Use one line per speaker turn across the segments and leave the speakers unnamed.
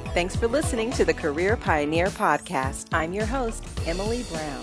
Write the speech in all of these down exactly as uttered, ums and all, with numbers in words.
Thanks for listening to the Career Pioneer Podcast. I'm your host, Emily Brown.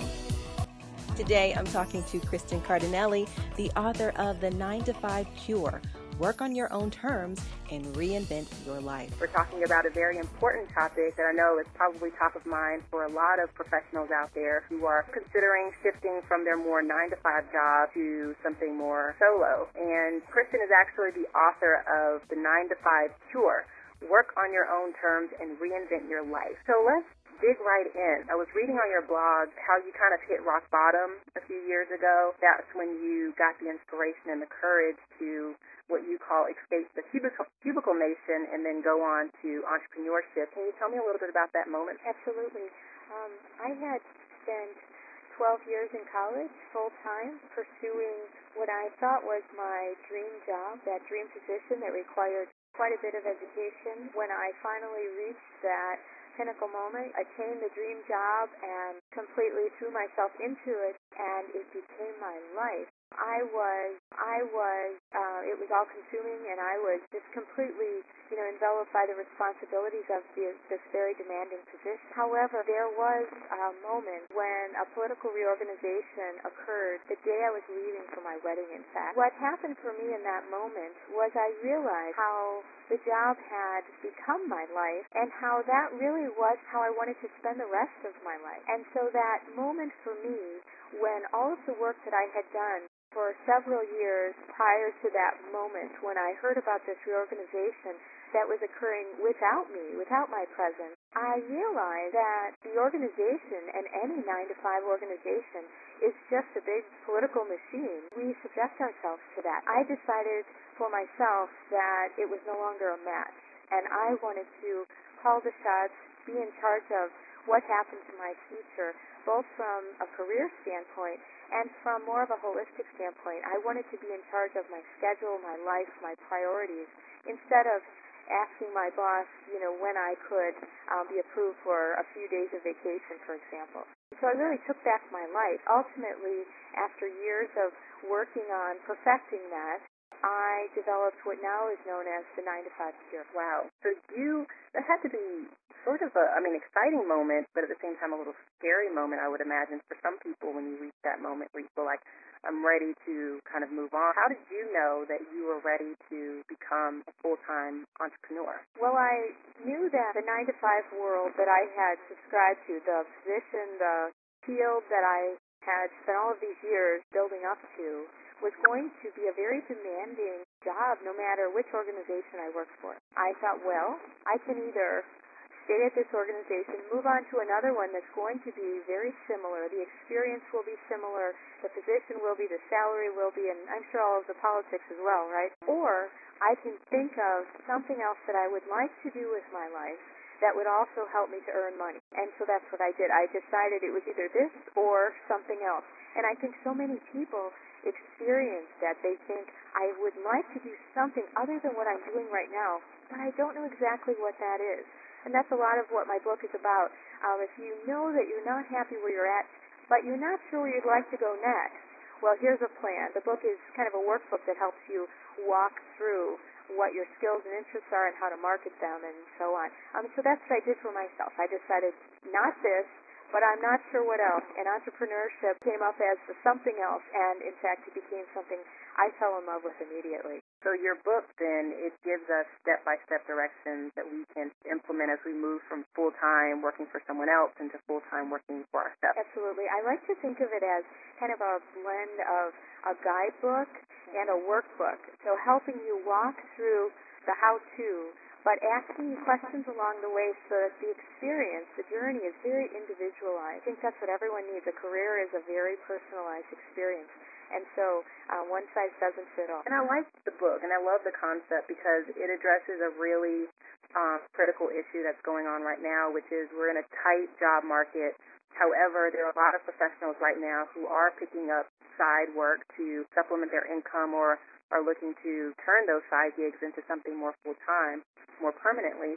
Today, I'm talking to Kristen Cardinelli, the author of The nine to five Cure, Work on Your Own Terms and Reinvent Your Life.
We're talking about a very important topic that I know is probably top of mind for a lot of professionals out there who are considering shifting from their more nine to five job to something more solo. And Kristen is actually the author of The nine to five Cure, Work on Your Own Terms and Reinvent Your Life. So let's dig right in. I was reading on your blog how you kind of hit rock bottom a few years ago. That's when you got the inspiration and the courage to what you call escape the cubicle, cubicle nation and then go on to entrepreneurship. Can you tell me a little bit about that moment?
Absolutely. Um, I had spent twelve years in college full-time pursuing what I thought was my dream job, that dream position that required quite a bit of education. When I finally reached that pinnacle moment, attained the dream job and completely threw myself into it, and it became my life. I was, I was, uh, it was all consuming, and I was just completely, you know, enveloped by the responsibilities of the, this very demanding position. However, there was a moment when a political reorganization occurred the day I was leaving for my wedding, in fact. What happened for me in that moment was I realized how the job had become my life and how that really was how I wanted to spend the rest of my life. And so that moment for me, when all of the work that I had done for several years prior to that moment when I heard about this reorganization that was occurring without me, without my presence, I realized that the organization and any nine to five organization is just a big political machine. We subject ourselves to that. I decided for myself that it was no longer a match, and I wanted to call the shots, be in charge of what happened to my future, both from a career standpoint and from more of a holistic standpoint. I wanted to be in charge of my schedule, my life, my priorities, instead of asking my boss, you know, when I could um, be approved for a few days of vacation, for example. So I really took back my life. Ultimately, after years of working on perfecting that, I developed what now is known as the nine to five Cure.
Wow. So you, that had to be sort of a, I mean, exciting moment, but at the same time a little scary moment, I would imagine, for some people when you reach that moment where you feel like, I'm ready to kind of move on. How did you know that you were ready to become a full-time entrepreneur?
Well, I knew that the nine to five world that I had subscribed to, the position, the field that I had spent all of these years building up to, was going to be a very demanding job no matter which organization I worked for. I thought, well, I can either stay at this organization, move on to another one that's going to be very similar, the experience will be similar, the position will be, the salary will be, and I'm sure all of the politics as well, right? Or I can think of something else that I would like to do with my life that would also help me to earn money. And so that's what I did. I decided it was either this or something else. And I think so many people experience that. They think, I would like to do something other than what I'm doing right now, but I don't know exactly what that is. And that's a lot of what my book is about. Um, if you know that you're not happy where you're at, but you're not sure where you'd like to go next, well, here's a plan. The book is kind of a workbook that helps you walk through what your skills and interests are and how to market them and so on. Um, so that's what I did for myself. I decided not this, but I'm not sure what else. And entrepreneurship came up as something else, and in fact it became something I fell in love with immediately.
So your book, then, it gives us step-by-step directions that we can implement as we move from full-time working for someone else into full-time working for ourselves.
Absolutely. I like to think of it as kind of a blend of a guidebook and a workbook, so helping you walk through the how-to, but asking you questions along the way so that the experience, the journey, is very individualized. I think that's what everyone needs. A career is a very personalized experience. And so uh, one size doesn't fit all.
And I like the book, and I love the concept because it addresses a really um, critical issue that's going on right now, which is we're in a tight job market. However, there are a lot of professionals right now who are picking up side work to supplement their income or are looking to turn those side gigs into something more full-time, more permanently. So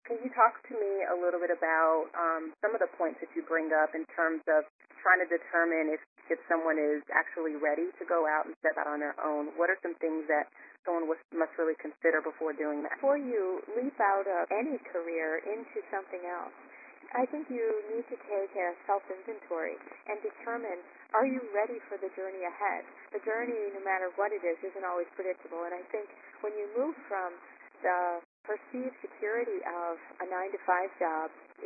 Can you talk to me a little bit about um, some of the points that you bring up in terms of trying to determine if, if someone is actually ready to go out and step out on their own? What are some things that someone must really consider before doing that?
Before you leap out of any career into something else, I think you need to take a self-inventory and determine, are you ready for the journey ahead? The journey, no matter what it is, isn't always predictable. And I think when you move from the perceived security of a nine to five job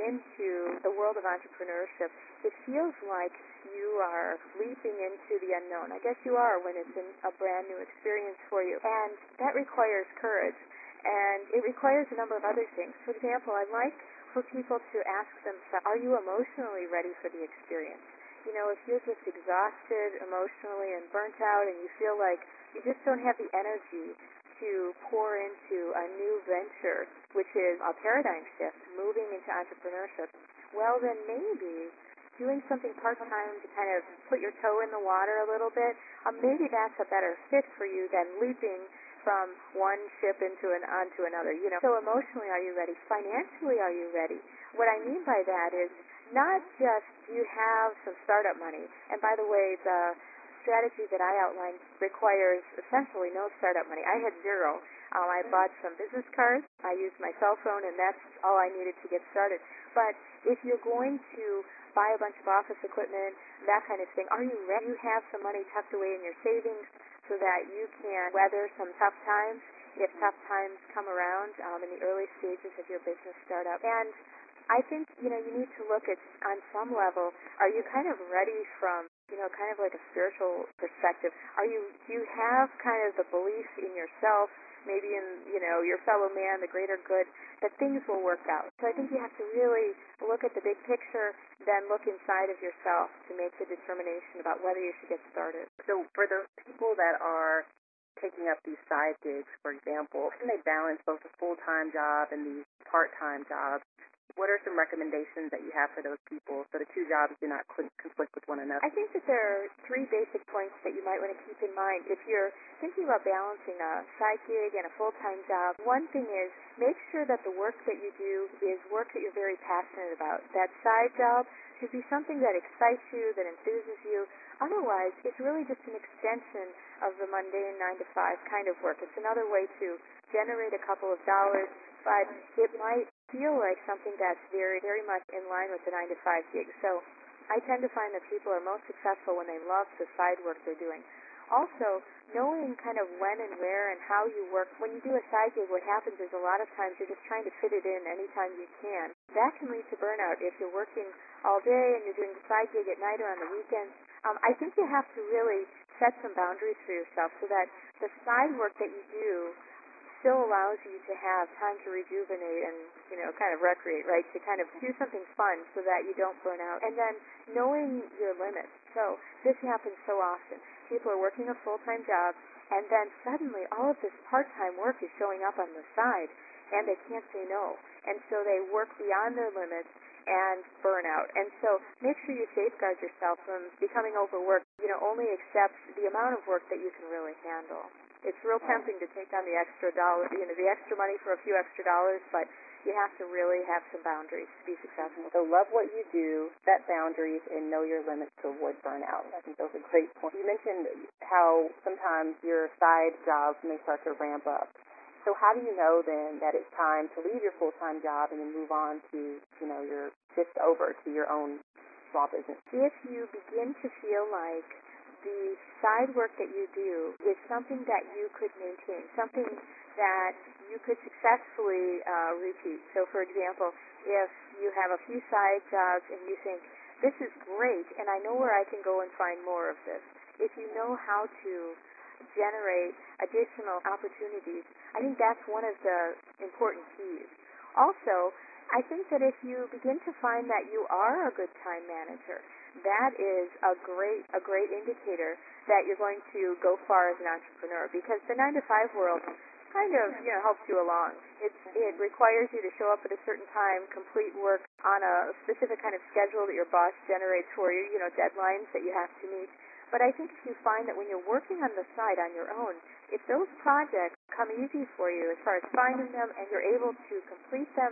into the world of entrepreneurship, it feels like you are leaping into the unknown. I guess you are when it's a brand new experience for you. And that requires courage. And it requires a number of other things. For example, I'd like for people to ask themselves, are you emotionally ready for the experience? You know, if you're just exhausted emotionally and burnt out and you feel like you just don't have the energy to pour into a new venture, which is a paradigm shift, moving into entrepreneurship, well, then maybe doing something part-time to kind of put your toe in the water a little bit, um, maybe that's a better fit for you than leaping from one ship into an onto another. You know, so emotionally, are you ready? Financially, are you ready? What I mean by that is not just do you have some startup money, and by the way, the strategy that I outlined requires essentially no startup money. I had zero. Um, I bought some business cards. I used my cell phone, and that's all I needed to get started. But if you're going to buy a bunch of office equipment, that kind of thing, are you ready? You have some money tucked away in your savings so that you can weather some tough times if tough times come around um, in the early stages of your business startup. And I think, you know, you need to look at, on some level, are you kind of ready from, you know, kind of like a spiritual perspective? Are you, do you have kind of the belief in yourself, maybe in, you know, your fellow man, the greater good, that things will work out? So I think you have to really look at the big picture, then look inside of yourself to make the determination about whether you should get started.
So for the people that are taking up these side gigs, for example, how can they balance both a full-time job and these part-time jobs? What are some recommendations that you have for those people so the two jobs do not conflict with one another?
I think that there are three basic points that you might want to keep in mind. If you're thinking about balancing a side gig and a full-time job, one thing is make sure that the work that you do is work that you're very passionate about. That side job should be something that excites you, that enthuses you. Otherwise, it's really just an extension of the mundane nine to five kind of work. It's another way to generate a couple of dollars, but it might feel like something that's very, very much in line with the nine to five gig. So I tend to find that people are most successful when they love the side work they're doing. Also, knowing kind of when and where and how you work. When you do a side gig, what happens is a lot of times you're just trying to fit it in anytime you can. That can lead to burnout if you're working all day and you're doing the side gig at night or on the weekends. Um, I think you have to really set some boundaries for yourself so that the side work that you do still allows you to have time to rejuvenate and, you know, kind of recreate, right, to kind of do something fun so that you don't burn out. And then knowing your limits. So this happens so often. People are working a full-time job, and then suddenly all of this part-time work is showing up on the side, and they can't say no. And so they work beyond their limits and burn out. And so make sure you safeguard yourself from becoming overworked. You know, only accept the amount of work that you can really handle. It's real tempting to take on the extra dollar, you know, the extra money for a few extra dollars, but you have to really have some boundaries to be successful.
So love what you do, set boundaries, and know your limits to avoid burnout. I think those are great points. You mentioned how sometimes your side jobs may start to ramp up. So how do you know then that it's time to leave your full-time job and then move on to, you know, your shift over to your own small business?
If you begin to feel like the side work that you do is something that you could maintain, something that you could successfully uh, repeat. So, for example, if you have a few side jobs and you think, this is great, and I know where I can go and find more of this, if you know how to generate additional opportunities, I think that's one of the important keys. Also, I think that if you begin to find that you are a good time manager, that is a great a great indicator that you're going to go far as an entrepreneur, because the nine to five world kind of, you know, helps you along. It's, it requires you to show up at a certain time, complete work on a specific kind of schedule that your boss generates for you, you know, deadlines that you have to meet. But I think if you find that when you're working on the side on your own, if those projects come easy for you as far as finding them and you're able to complete them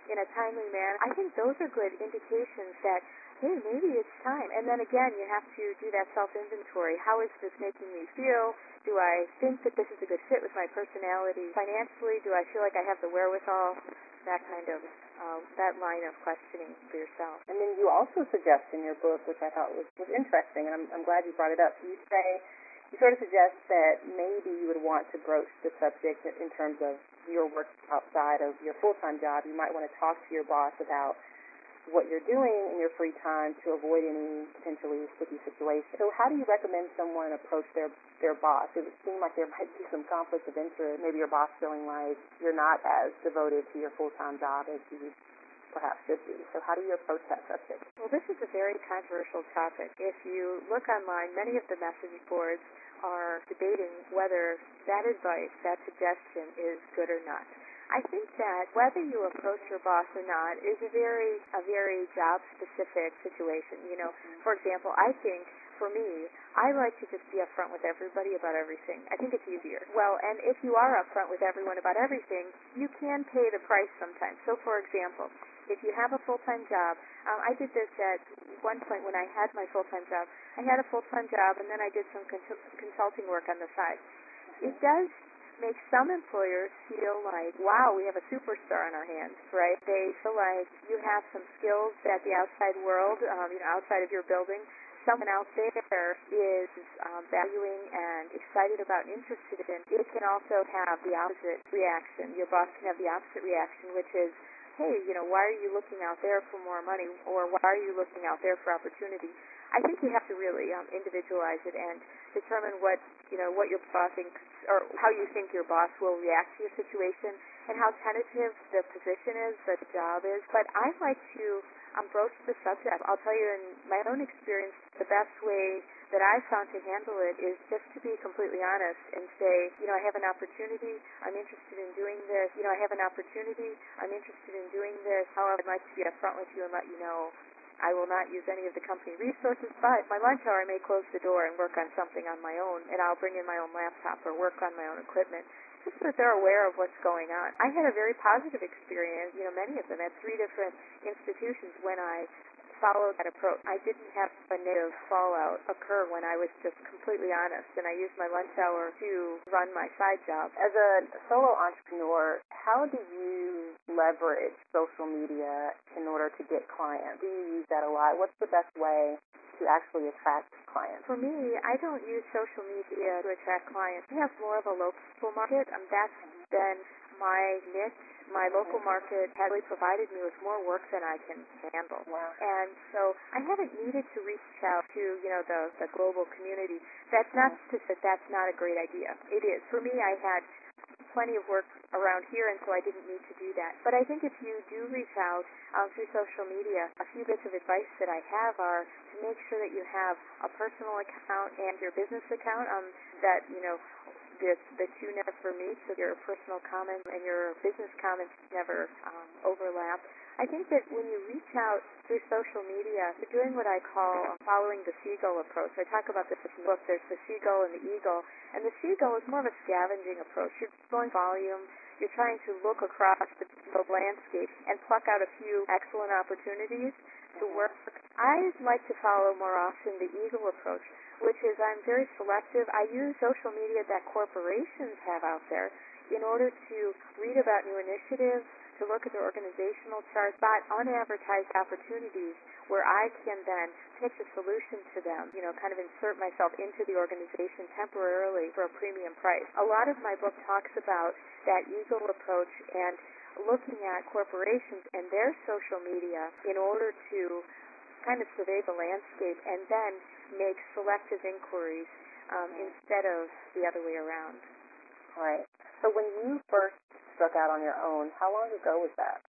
in a timely manner, I think those are good indications that, hey, maybe it's time. And then again, you have to do that self-inventory. How is this making me feel? Do I think that this is a good fit with my personality? Financially, do I feel like I have the wherewithal? That kind of, uh, that line of questioning for yourself.
And then you also suggest in your book, which I thought was, was interesting, and I'm, I'm glad you brought it up. You say, you sort of suggest that maybe you would want to broach the subject in terms of your work outside of your full-time job. You might want to talk to your boss about what you're doing in your free time to avoid any potentially sticky situations. So how do you recommend someone approach their, their boss? It would seem like there might be some conflict of interest. Maybe your boss feeling like you're not as devoted to your full-time job as you perhaps should be. So how do you approach that subject?
Well, this is a very controversial topic. If you look online, many of the message boards are debating whether that advice, that suggestion is good or not. I think that whether you approach your boss or not is a very, a very job-specific situation. You know, for example, I think for me, I like to just be upfront with everybody about everything. I think it's easier. Well, and if you are upfront with everyone about everything, you can pay the price sometimes. So, for example, if you have a full-time job, um, I did this at one point when I had my full-time job. I had a full-time job, and then I did some cons- consulting work on the side. It does make some employers feel like, wow, we have a superstar on our hands, right? They feel like you have some skills that the outside world, um, you know, outside of your building, someone out there is um, valuing and excited about and interested in. It can also have the opposite reaction. Your boss can have the opposite reaction, which is, hey, you know, why are you looking out there for more money, or why are you looking out there for opportunity? I think you have to really um, individualize it and determine what, you know, what your boss thinks, or how you think your boss will react to your situation, and how tentative the position is, the job is. But I like to um, broach the subject. I'll tell you, in my own experience, the best way that I've found to handle it is just to be completely honest and say, you know, I have an opportunity, I'm interested in doing this, you know, I have an opportunity, I'm interested in doing this. However, I'd like to be upfront with you and let you know I will not use any of the company resources, but my lunch hour I may close the door and work on something on my own, and I'll bring in my own laptop or work on my own equipment, just so that they're aware of what's going on. I had a very positive experience, you know, many of them at three different institutions when I followed that approach. I didn't have a negative fallout occur when I was just completely honest, and I used my lunch hour to run my side job.
As a solo entrepreneur, how do you leverage social media in order to get clients? Do you use that a lot? What's the best way to actually attract clients?
For me, I don't use social media to attract clients. I have more of a local market, and that's been my niche. My local market has really provided me with more work than I can handle.
Wow.
And so I haven't needed to reach out to, you know, the, the global community. That's not to say that's not a great idea. It is. For me, I had plenty of work around here, and so I didn't need to do that. But I think if you do reach out um, through social media, a few bits of advice that I have are to make sure that you have a personal account and your business account, um, that, you know, The, the two never meet, so your personal comments and your business comments never um, overlap. I think that when you reach out through social media, you're doing what I call following the seagull approach. I talk about this in the book. There's the seagull and the eagle, and the seagull is more of a scavenging approach. You're going volume. You're trying to look across the, the landscape and pluck out a few excellent opportunities to work. I like to follow more often the eagle approach, which is I'm very selective. I use social media that corporations have out there in order to read about new initiatives, to look at their organizational charts, but unadvertised opportunities where I can then pitch a solution to them, you know, kind of insert myself into the organization temporarily for a premium price. A lot of my book talks about that eagle approach and looking at corporations and their social media in order to kind of survey the landscape and then make selective inquiries um, instead of the other way around.
All right. So when you first struck out on your own, how long ago was that?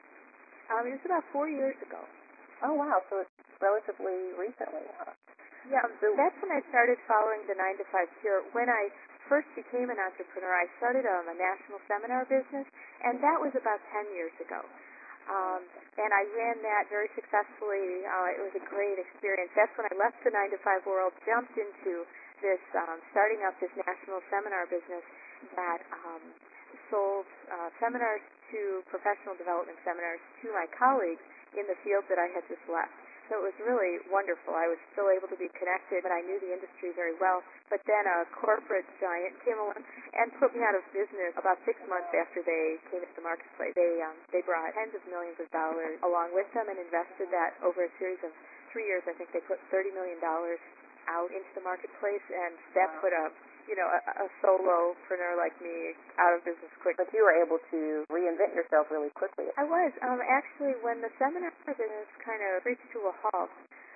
Um, it was about four years ago.
Oh, wow. So it's relatively recently, huh?
Yeah, so that's when I started following the nine to five Cure. When I first became an entrepreneur, I started um, a national seminar business, and that was about ten years ago. Um, and I ran that very successfully. Uh, it was a great experience. That's when I left the nine to five world, jumped into this, um, starting up this national seminar business that um, sold uh, seminars to professional development seminars to my colleagues in the field that I had just left. So it was really wonderful. I was still able to be connected, but I knew the industry very well. But then a corporate giant came along and put me out of business about six months after they came into the marketplace. They um, they brought tens of millions of dollars along with them and invested that over a series of three years. I think they put thirty million dollars out into the marketplace, and that put a you know, a, a solopreneur like me out of business quick.
But you were able to reinvent yourself really quickly.
I was. Um, actually, when the seminar business kind of reached to a halt,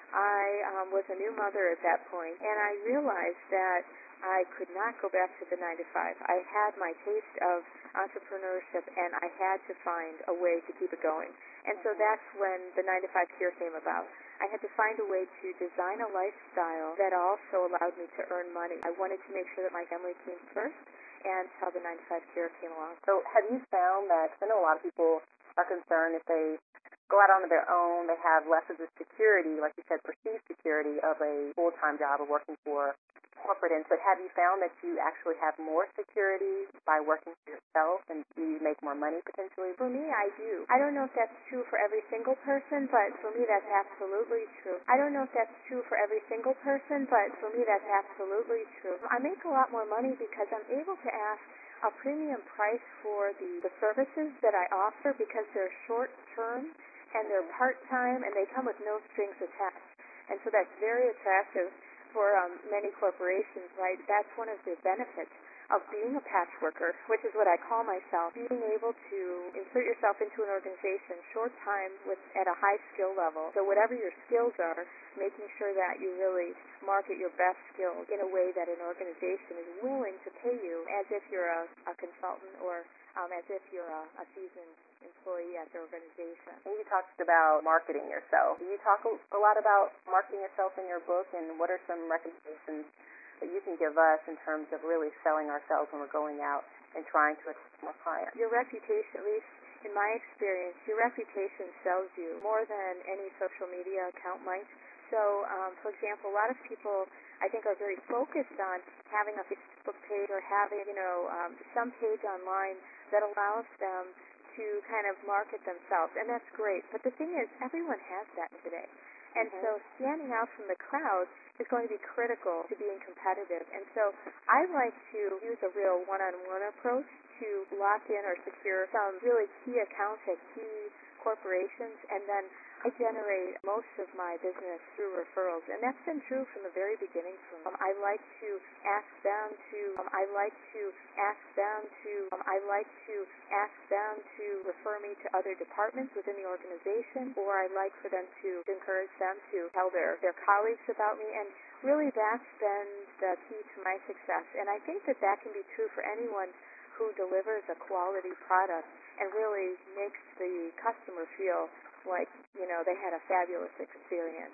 I um, was a new mother at that point, and I realized that I could not go back to the nine to five. I had my taste of entrepreneurship, and I had to find a way to keep it going. And so that's when the nine to five Cure came about. I had to find a way to design a lifestyle that also allowed me to earn money. I wanted to make sure that my family came first, and how the nine to five Cure came along.
So have you found that, I know a lot of people are concerned if they go out on their own, they have less of the security, like you said, perceived security of a full-time job or working for corporate ends, but have you found that you actually have more security by working for yourself, and do you make more money potentially?
For me, I do. I don't know if that's true for every single person, but for me, that's absolutely true. I don't know if that's true for every single person, but for me, that's absolutely true. I make a lot more money because I'm able to ask a premium price for the, the services that I offer because they're short-term and they're part-time and they come with no strings attached. And so that's very attractive for um, many corporations, right? That's one of the benefits of being a patchworker, which is what I call myself, being able to insert yourself into an organization short time with at a high skill level. So whatever your skills are, making sure that you really market your best skills in a way that an organization is willing to pay you as if you're a, a consultant or um, as if you're a, a seasoned employee at the organization.
And you talked about marketing yourself. Do you talk a lot about marketing yourself in your book, and what are some recommendations that you can give us in terms of really selling ourselves when we're going out and trying to attract more clients?
Your reputation, at least in my experience, your reputation sells you more than any social media account might. So, um, for example, a lot of people, I think, are very focused on having a Facebook page or having, you know, um, some page online that allows them to kind of market themselves, and that's great. But the thing is, everyone has that today. And mm-hmm. so standing out from the crowd is going to be critical to being competitive. And so I like to use a real one-on-one approach to lock in or secure some really key accounts at key corporations, and then I generate most of my business through referrals, and that's been true from the very beginning. From um, I like to ask them to um, I like to ask them to um, I like to ask them to refer me to other departments within the organization, or I like for them to encourage them to tell their their colleagues about me, and really that's been the key to my success. And I think that that can be true for anyone who delivers a quality product and really makes the customer feel like, you know, they had a fabulous experience.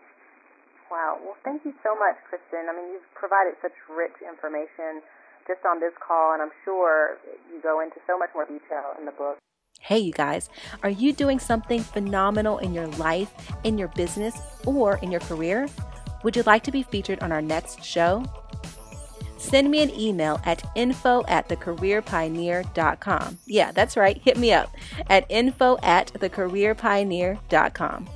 Wow. Well, thank you so much, Kristen. I mean, you've provided such rich information just on this call, and I'm sure you go into so much more detail in the book.
Hey, you guys, are you doing something phenomenal in your life, in your business, or in your career? Would you like to be featured on our next show? Send me an email at info at the career pioneer dot com. Yeah, that's right. Hit me up at info at the career pioneer dot com.